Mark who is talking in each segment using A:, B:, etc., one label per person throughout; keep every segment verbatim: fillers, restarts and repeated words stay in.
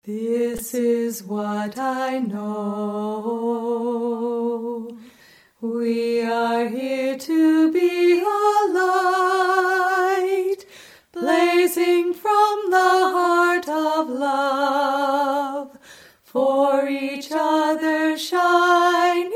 A: This is what I know. We are here to be a light, blazing from the heart of love, for each other shining.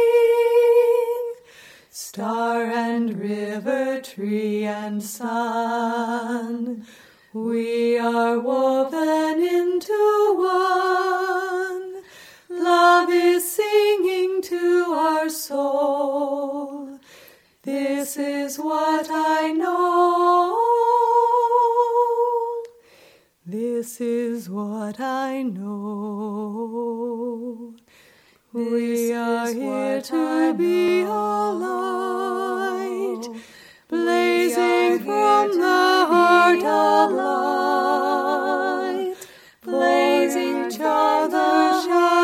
A: Star and river, tree and sun, we are woven into one. Love is singing to our soul. This is what I know. This is what I know. We are here to be a light, blazing from the heart of light, blazing each other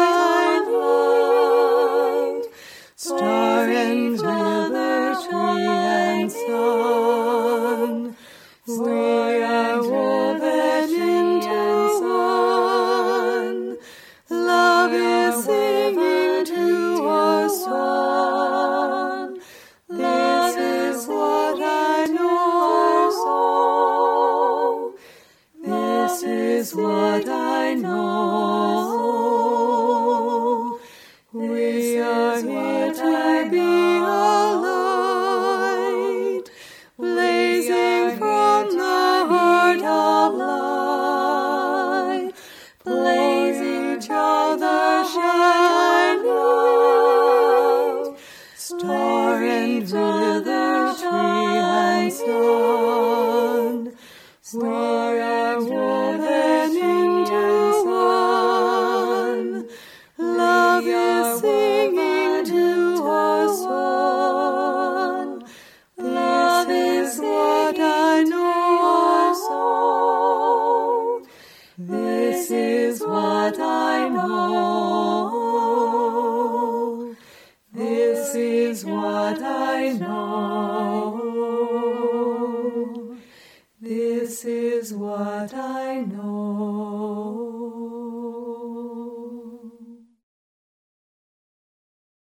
A: shining, star and river, tree and sun. We are woven into one. Love is singing to our song. This is what I know. This is what I know. We are here to be a light, blazing from the heart of light, blazing each other shining, star and river, tree and sun. We are woven into one. Love is singing to our song. Love is what I know. This is what I know. This is what I know. This is what I know.